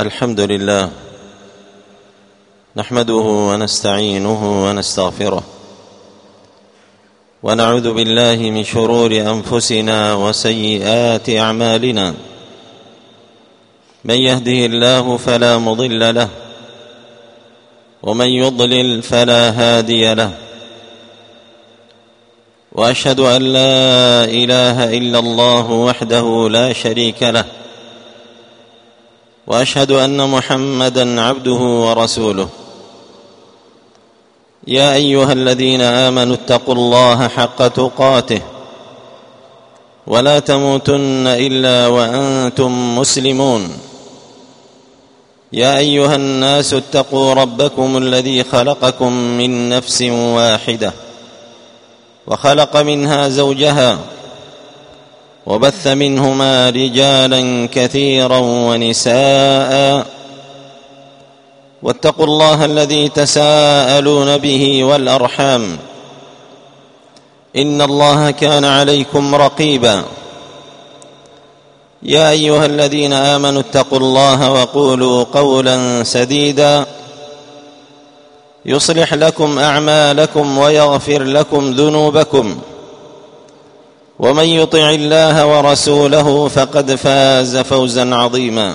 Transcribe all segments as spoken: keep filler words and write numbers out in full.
الحمد لله نحمده ونستعينه ونستغفره ونعوذ بالله من شرور أنفسنا وسيئات أعمالنا. من يهده الله فلا مضل له ومن يضلل فلا هادي له، وأشهد أن لا إله إلا الله وحده لا شريك له، وأشهد أن محمدًا عبده ورسوله. يا أيها الذين آمنوا اتقوا الله حق تقاته ولا تموتن إلا وأنتم مسلمون. يا أيها الناس اتقوا ربكم الذي خلقكم من نفس واحدة وخلق منها زوجها وبث منهما رجالا كثيرا ونساء، واتقوا الله الذي تساءلون به والأرحام إن الله كان عليكم رقيبا. يا أيها الذين آمنوا اتقوا الله وقولوا قولا سديدا يصلح لكم أعمالكم ويغفر لكم ذنوبكم، ومن يطع الله ورسوله فقد فاز فوزا عظيما.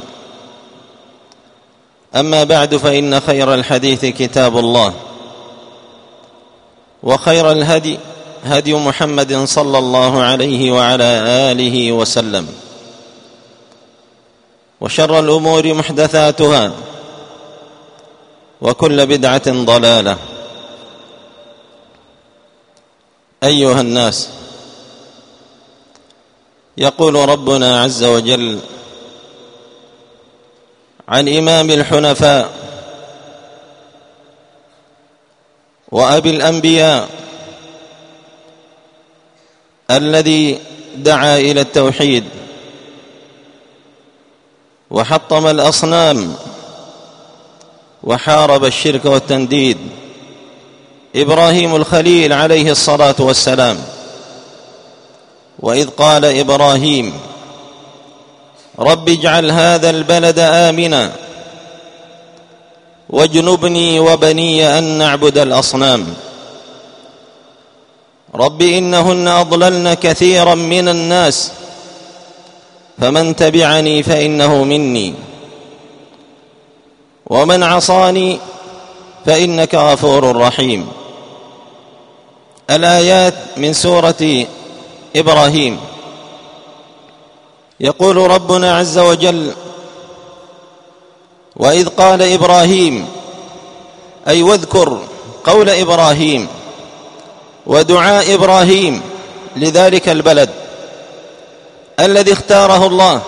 أما بعد، فإن خير الحديث كتاب الله، وخير الهدي هدي محمد صلى الله عليه وعلى آله وسلم، وشر الأمور محدثاتها، وكل بدعة ضلالة. أيها الناس، يقول ربنا عز وجل عن إمام الحنفاء وأبي الأنبياء الذي دعا إلى التوحيد وحطم الأصنام وحارب الشرك والتنديد، إبراهيم الخليل عليه الصلاة والسلام. وإذ قال إبراهيم رب اجعل هذا البلد آمنا واجنبني وبني أن نعبد الأصنام رب إنهن أضللن كثيرا من الناس فمن تبعني فإنه مني ومن عصاني فإنك غفور رحيم. الآيات من سورة إبراهيم. يقول ربنا عز وجل وإذ قال إبراهيم، أي واذكر قول إبراهيم ودعاء إبراهيم لذلك البلد الذي اختاره الله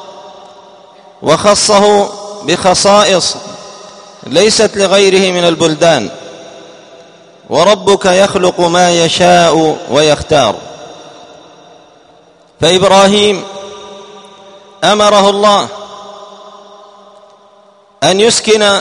وخصه بخصائص ليست لغيره من البلدان، وربك يخلق ما يشاء ويختار. فإبراهيم أمره الله أن يسكن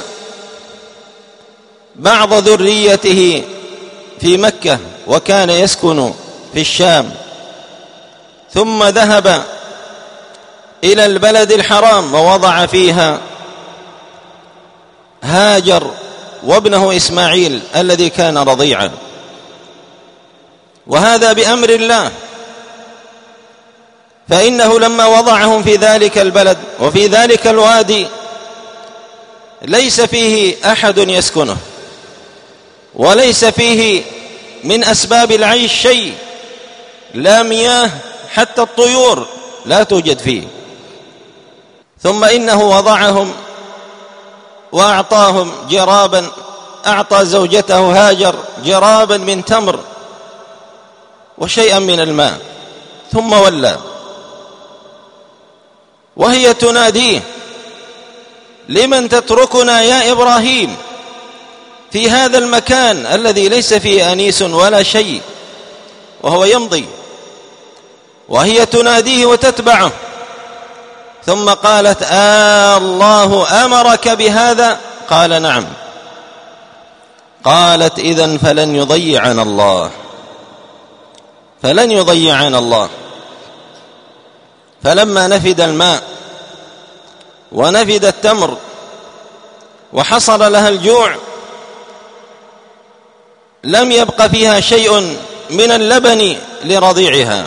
بعض ذريته في مكة، وكان يسكن في الشام، ثم ذهب إلى البلد الحرام ووضع فيها هاجر وابنه إسماعيل الذي كان رضيعا، وهذا بأمر الله. فإنه لما وضعهم في ذلك البلد وفي ذلك الوادي ليس فيه أحد يسكنه، وليس فيه من أسباب العيش شيء، لا مياه، حتى الطيور لا توجد فيه. ثم إنه وضعهم وأعطاهم جرابا، أعطى زوجته هاجر جرابا من تمر وشيئا من الماء، ثم ولى وهي تناديه لمن تتركنا يا إبراهيم في هذا المكان الذي ليس فيه أنيس ولا شيء، وهو يمضي وهي تناديه وتتبعه. ثم قالت آه الله أمرك بهذا؟ قال نعم. قالت إذن فلن يضيعنا الله، فلن يضيعنا الله. فلما نفد الماء ونفد التمر وحصل لها الجوع لم يبق فيها شيء من اللبن لرضيعها،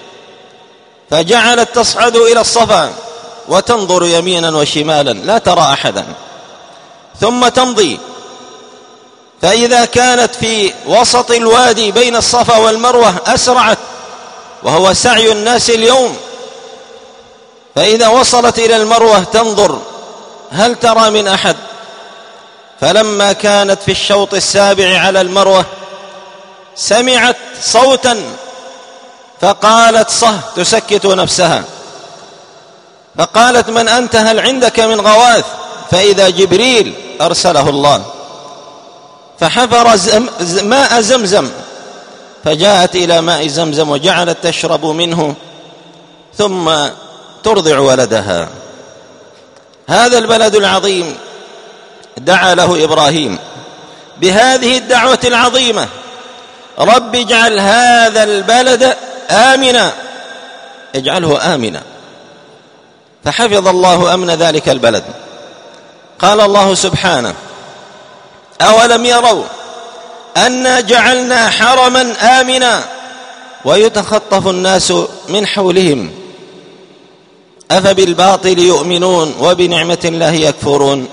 فجعلت تصعد إلى الصفا وتنظر يمينا وشمالا لا ترى أحدا، ثم تمضي، فإذا كانت في وسط الوادي بين الصفا والمروة أسرعت، وهو سعي الناس اليوم، فإذا وصلت إلى المروة تنظر هل ترى من أحد، فلما كانت في الشوط السابع على المروة سمعت صوتا فقالت صه تسكت نفسها، فقالت من أنت؟ هل عندك من غواث؟ فإذا جبريل أرسله الله، فحفر زم ماء زمزم، فجاءت إلى ماء زمزم وجعلت تشرب منه ثم ترضع ولدها. هذا البلد العظيم دعا له إبراهيم بهذه الدعوة العظيمة: رب اجعل هذا البلد آمنا، اجعله آمنا، فحفظ الله أمن ذلك البلد. قال الله سبحانه: أولم يروا أنا جعلنا حرما آمنا ويتخطف الناس من حولهم أفبالباطل يؤمنون وبنعمة الله يكفرون.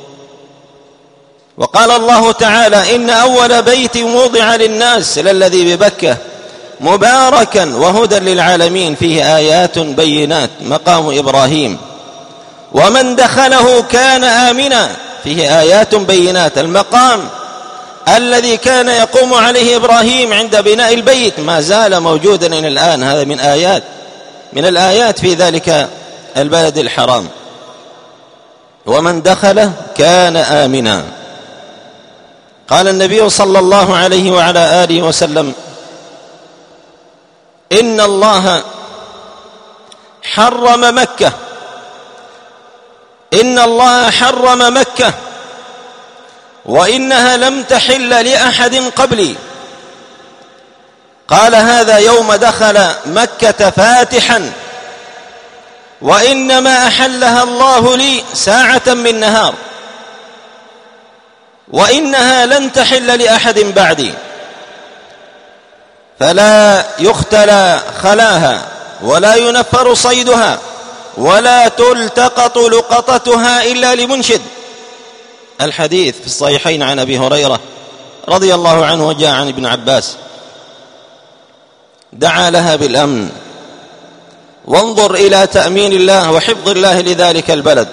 وقال الله تعالى: إن أول بيت وضع للناس للذي ببكة مباركا وهدى للعالمين فيه آيات بينات مقام إبراهيم ومن دخله كان آمنا، فيه آيات بينات. المقام الذي كان يقوم عليه إبراهيم عند بناء البيت ما زال موجودا إلى الآن، هذا من آيات من الآيات في ذلك البلد الحرام. ومن دخله كان آمنا. قال النبي صلى الله عليه وعلى آله وسلم: إن الله حرم مكة إن الله حرم مكة وإنها لم تحل لأحد قبلي. قال: هذا يوم دخل مكة فاتحا، وإنما أحلها الله لي ساعة من نهار، وإنها لن تحل لأحد بعدي، فلا يختلى خلاها ولا ينفر صيدها ولا تلتقط لقطتها إلا لمنشد. الحديث في الصحيحين عن أبي هريرة رضي الله عنه وجاء عن ابن عباس. دعا لها بالأمن، وانظر إلى تأمين الله وحفظ الله لذلك البلد.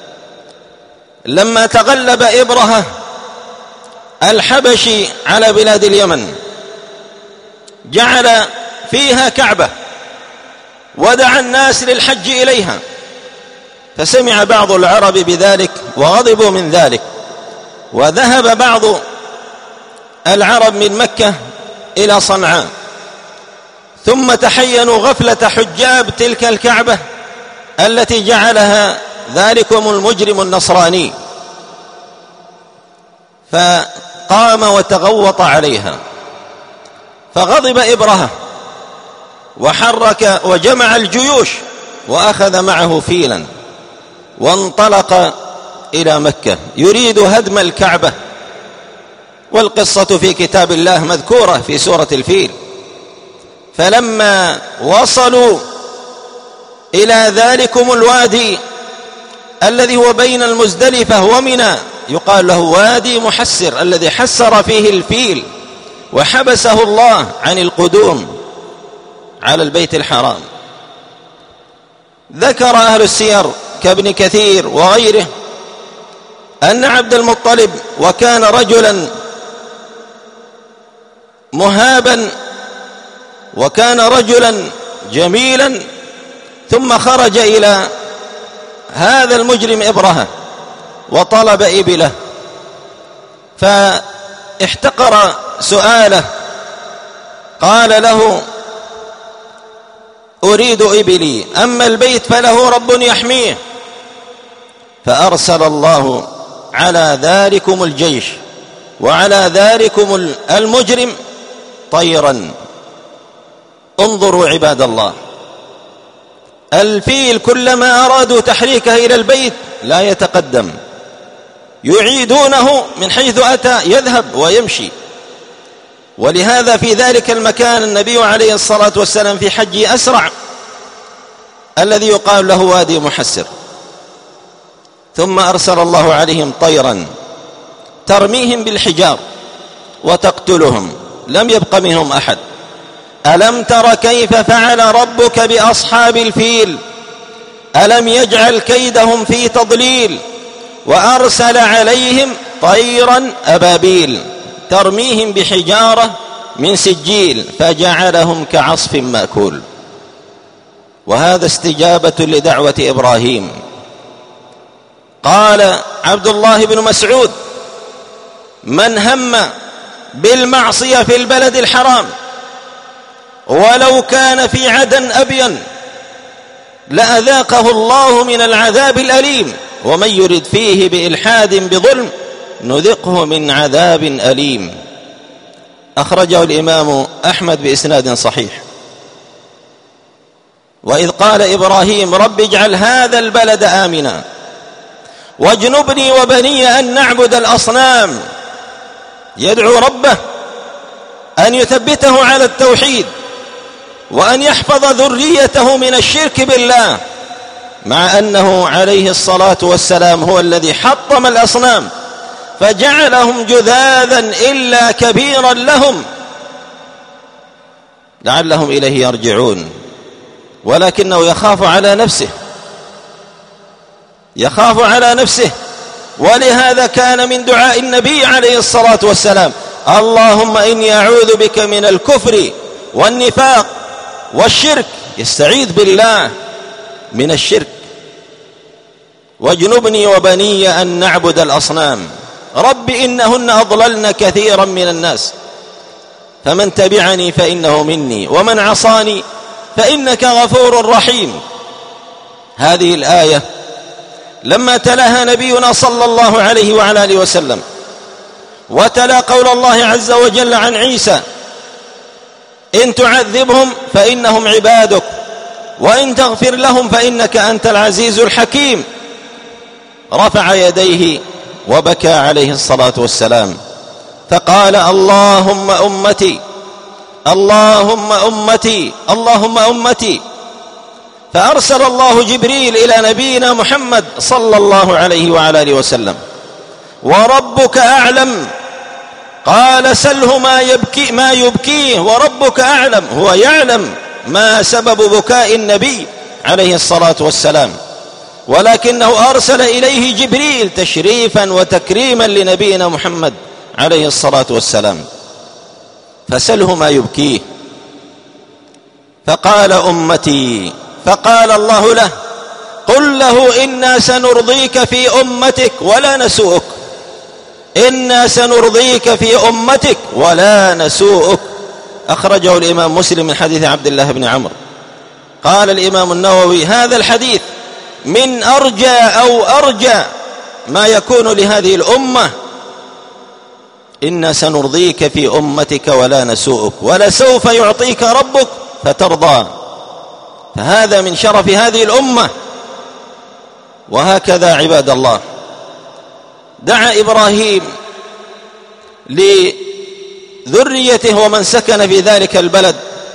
لما تغلب إبرهة الحبشي على بلاد اليمن جعل فيها كعبة ودعا الناس للحج إليها، فسمع بعض العرب بذلك وغضبوا من ذلك، وذهب بعض العرب من مكة إلى صنعاء، ثم تحينوا غفلة حجاب تلك الكعبة التي جعلها ذلكم المجرم النصراني، فقام وتغوط عليها، فغضب إبرهة وحرك وجمع الجيوش وأخذ معه فيلا وانطلق إلى مكة يريد هدم الكعبة. والقصة في كتاب الله مذكورة في سورة الفيل. فلما وصلوا إلى ذلكم الوادي الذي هو بين المزدلفة ومنى، يقال له وادي محسر، الذي حسر فيه الفيل وحبسه الله عن القدوم على البيت الحرام. ذكر أهل السير كابن كثير وغيره أن عبد المطلب وكان رجلا مهابا وكان رجلا جميلا، ثم خرج إلى هذا المجرم إبرهة وطلب إبله، فاحتقر سؤاله، قال له: أريد إبلي، أما البيت فله رب يحميه. فأرسل الله على ذلكم الجيش وعلى ذلكم المجرم طيرا. انظروا عباد الله، الفيل كلما أرادوا تحريكه إلى البيت لا يتقدم، يعيدونه من حيث أتى، يذهب ويمشي. ولهذا في ذلك المكان النبي عليه الصلاة والسلام في حجه أسرع، الذي يقال له وادي محسر. ثم أرسل الله عليهم طيرا ترميهم بالحجار وتقتلهم، لم يبق منهم أحد. ألم تر كيف فعل ربك بأصحاب الفيل ألم يجعل كيدهم في تضليل وأرسل عليهم طيرا أبابيل ترميهم بحجارة من سجيل فجعلهم كعصف مأكول. وهذا استجابة لدعوة إبراهيم. قال عبد الله بن مسعود: من هم بالمعصية في البلد الحرام ولو كان في عدن أبين لأذاقه الله من العذاب الأليم، ومن يرد فيه بإلحاد بظلم نذقه من عذاب أليم. أخرجه الإمام أحمد بإسناد صحيح. وإذ قال إبراهيم: رب اجعل هذا البلد آمنا واجنبني وبني أن نعبد الأصنام، يدعو ربه أن يثبته على التوحيد وأن يحفظ ذريته من الشرك بالله، مع أنه عليه الصلاة والسلام هو الذي حطم الأصنام فجعلهم جذاذا إلا كبيرا لهم لعلهم إليه يرجعون. ولكنه يخاف على نفسه يخاف على نفسه ولهذا كان من دعاء النبي عليه الصلاة والسلام: اللهم إني أعوذ بك من الكفر والنفاق والشرك. يستعيذ بالله من الشرك. واجنبني وبني أن نعبد الأصنام رب إنهن أضللن كثيرا من الناس فمن تبعني فإنه مني ومن عصاني فإنك غفور رحيم. هذه الآية لما تلاها نبينا صلى الله عليه وعلى آله وسلم وتلا قول الله عز وجل عن عيسى: إن تعذبهم فإنهم عبادك وإن تغفر لهم فإنك أنت العزيز الحكيم، رفع يديه وبكى عليه الصلاة والسلام فقال: اللهم أمتي اللهم أمتي اللهم أمتي. فأرسل الله جبريل إلى نبينا محمد صلى الله عليه وعلى آله وسلم: وربك أعلم. قال: سله ما يبكي ما يبكيه وربك أعلم. هو يعلم ما سبب بكاء النبي عليه الصلاة والسلام، ولكنه أرسل إليه جبريل تشريفا وتكريما لنبينا محمد عليه الصلاة والسلام. فسله ما يبكيه. فقال: أمتي. فقال الله له: قل له إنا سنرضيك في أمتك ولا نسوءك. إنا سنرضيك في أمتك ولا نسوءك. أخرجه الإمام مسلم من حديث عبد الله بن عمرو. قال الإمام النووي: هذا الحديث من أرجى أو أرجى ما يكون لهذه الأمة. إنا سنرضيك في أمتك ولا نسوءك ولسوف يعطيك ربك فترضى. فهذا من شرف هذه الأمة. وهكذا عباد الله دعا إبراهيم لذريته ومن سكن في ذلك البلد: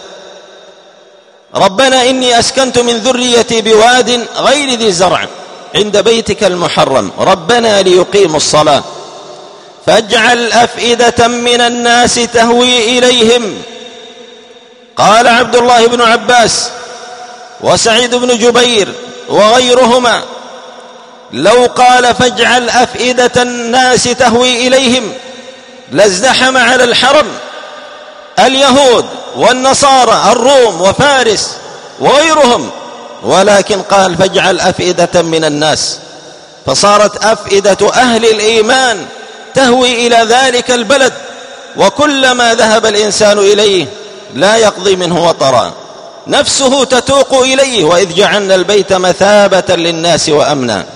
ربنا إني أسكنت من ذريتي بواد غير ذي زرع عند بيتك المحرم ربنا ليقيموا الصلاة فاجعل أفئدة من الناس تهوي إليهم. قال عبد الله بن عباس وسعيد بن جبير وغيرهما: لو قال فاجعل أفئدة الناس تهوي إليهم لازدحم على الحرم اليهود والنصارى الروم وفارس وغيرهم، ولكن قال فاجعل أفئدة من الناس، فصارت أفئدة أهل الإيمان تهوي إلى ذلك البلد، وكلما ذهب الإنسان إليه لا يقضي منه وطرا، نفسه تتوق إليه. وإذ جعلنا البيت مثابة للناس وأمنا.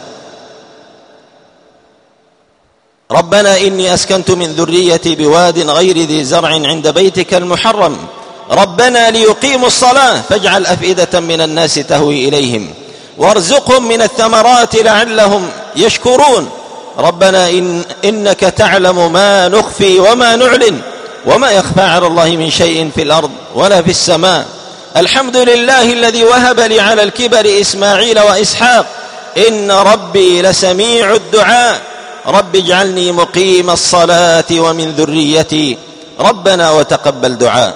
ربنا إني أسكنت من ذريتي بواد غير ذي زرع عند بيتك المحرم ربنا ليقيموا الصلاة فاجعل أفئدة من الناس تهوي إليهم وارزقهم من الثمرات لعلهم يشكرون. ربنا إن إنك تعلم ما نخفي وما نعلن وما يخفى على الله من شيء في الأرض ولا في السماء. الحمد لله الذي وهب لي على الكبر إسماعيل وإسحاق إن ربي لسميع الدعاء رب اجعلني مقيم الصلاة ومن ذريتي ربنا وتقبل دعاء.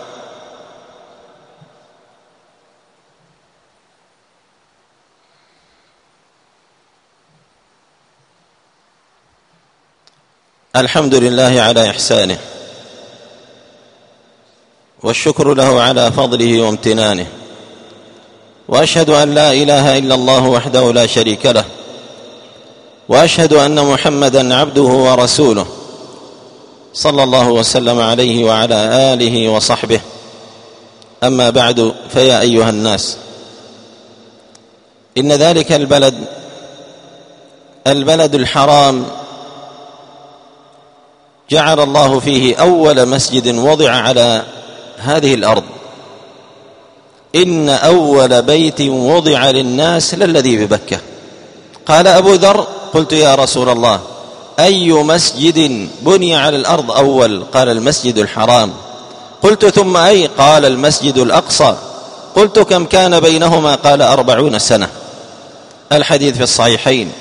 الحمد لله على إحسانه والشكر له على فضله وامتنانه، وأشهد أن لا إله إلا الله وحده لا شريك له، وأشهد أن محمدًا عبده ورسوله صلى الله وسلم عليه وعلى آله وصحبه. أما بعد، فيا أيها الناس، إن ذلك البلد البلد الحرام جعل الله فيه أول مسجد وضع على هذه الأرض. إن أول بيت وضع للناس للذي ببكة. قال أبو ذر: قلت يا رسول الله أي مسجد بني على الأرض أول؟ قال: المسجد الحرام. قلت: ثم أي؟ قال: المسجد الأقصى. قلت: كم كان بينهما؟ قال: أربعون سنة. الحديث في الصحيحين.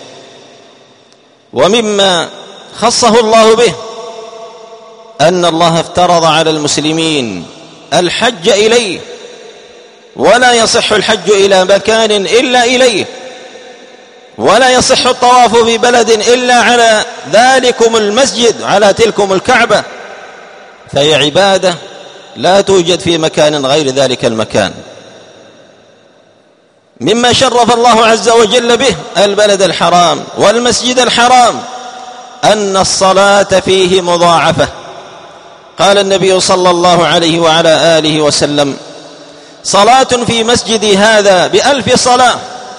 ومما خصه الله به أن الله افترض على المسلمين الحج إليه، ولا يصح الحج إلى مكان إلا إليه، ولا يصح الطواف في بلد إلا على ذلكم المسجد، على تلكم الكعبة، فهي عبادة لا توجد في مكان غير ذلك المكان. مما شرف الله عز وجل به البلد الحرام والمسجد الحرام أن الصلاة فيه مضاعفة. قال النبي صلى الله عليه وعلى آله وسلم: صلاة في مسجدي هذا بألف صلاة.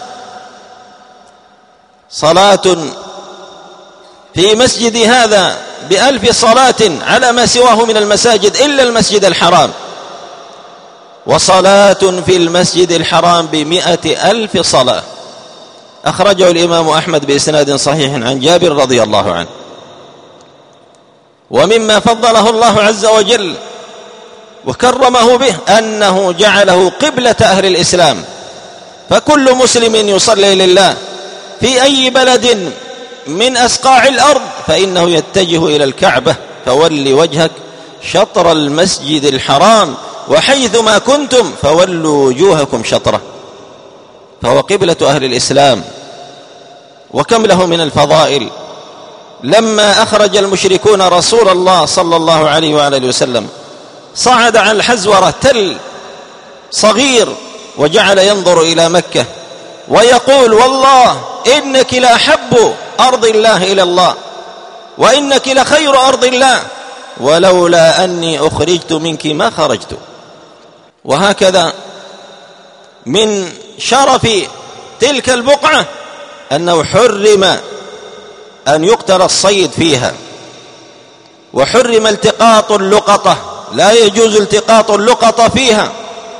صلاة في مسجدي هذا بألف صلاة على ما سواه من المساجد إلا المسجد الحرام، وصلاة في المسجد الحرام بمئة ألف صلاة. أخرجه الإمام أحمد بإسناد صحيح عن جابر رضي الله عنه. ومما فضله الله عز وجل وكرمه به أنه جعله قبلة أهل الإسلام، فكل مسلم يصلي لله في أي بلد من أسقاع الأرض فإنه يتجه إلى الكعبة، فول وجهك شطر المسجد الحرام وحيثما كنتم فولوا وجوهكم شطره، فهو قبلة أهل الإسلام. وكم له من الفضائل. لما أخرج المشركون رسول الله صلى الله عليه وآله وسلم صعد عن الحزورة تل صغير وجعل ينظر إلى مكة ويقول: والله إنك لأحب أرض الله إلى الله، وإنك لخير أرض الله، ولولا أني أخرجت منك ما خرجت. وهكذا من شرف تلك البقعة أنه حرم أن يقتل الصيد فيها، وحرم التقاط اللقطة، لا يجوز التقاط اللقطة فيها.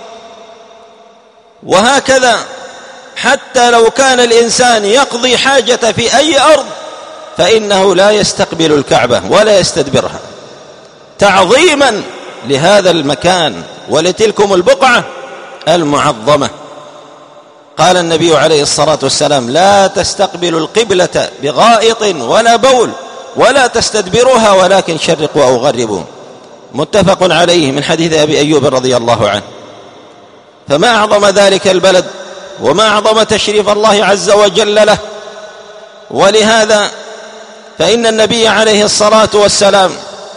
وهكذا حتى لو كان الإنسان يقضي حاجة في أي أرض فإنه لا يستقبل الكعبة ولا يستدبرها تعظيما لهذا المكان ولتلكم البقعة المعظمة. قال النبي عليه الصلاة والسلام: لا تستقبلوا القبلة بغائط ولا بول ولا تستدبروها ولكن شرقوا أو غربوا. متفق عليه من حديث أبي أيوب رضي الله عنه. فما أعظم ذلك البلد وما أعظم تشريف الله عز وجل له. ولهذا فإن النبي عليه الصلاة والسلام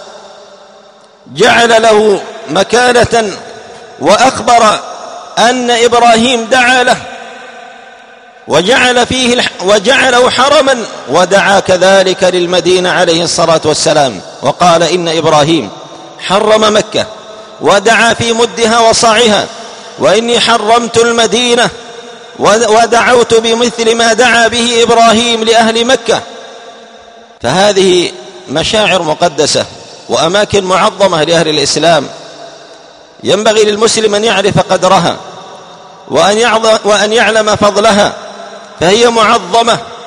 جعل له مكانة، وأخبر أن إبراهيم دعا له وجعل فيه وجعله حرما، ودعا كذلك للمدينة عليه الصلاة والسلام، وقال: إن إبراهيم حرم مكة ودعا في مدها وصاعها، وإني حرمت المدينة ودعوت بمثل ما دعا به إبراهيم لأهل مكة. فهذه مشاعر مقدسة وأماكن معظمة لأهل الإسلام، ينبغي للمسلم أن يعرف قدرها وأن وأن يعلم فضلها، فهي معظمة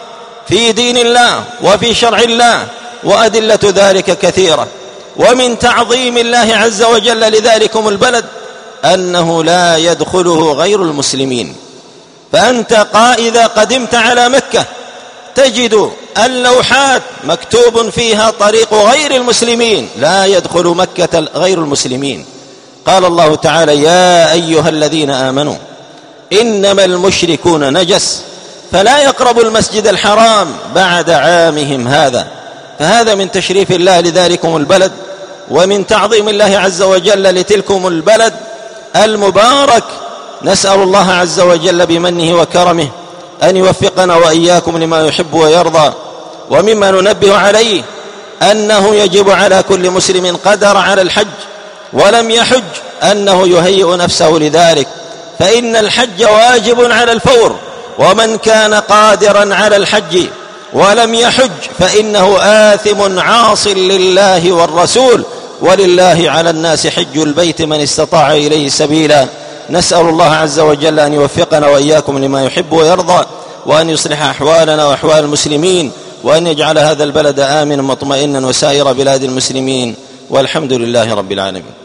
في دين الله وفي شرع الله، وأدلة ذلك كثيرة. ومن تعظيم الله عز وجل لذلكم البلد أنه لا يدخله غير المسلمين. فأنت إذا قدمت على مكة تجد اللوحات مكتوب فيها طريق غير المسلمين، لا يدخل مكة غير المسلمين. قال الله تعالى: يا أيها الذين آمنوا إنما المشركون نجس فلا يقربوا المسجد الحرام بعد عامهم هذا. فهذا من تشريف الله لذلكم البلد، ومن تعظيم الله عز وجل لتلكم البلد المبارك. نسأل الله عز وجل بمنه وكرمه أن يوفقنا وإياكم لما يحب ويرضى. ومما ننبه عليه أنه يجب على كل مسلم قدر على الحج ولم يحج أنه يهيئ نفسه لذلك، فإن الحج واجب على الفور. ومن كان قادرا على الحج ولم يحج فإنه آثم عاص لله والرسول، ولله على الناس حج البيت من استطاع إليه سبيلا. نسأل الله عز وجل أن يوفقنا وإياكم لما يحب ويرضى، وأن يصلح أحوالنا وأحوال المسلمين، وأن يجعل هذا البلد آمنا مطمئنا وسائر بلاد المسلمين، والحمد لله رب العالمين.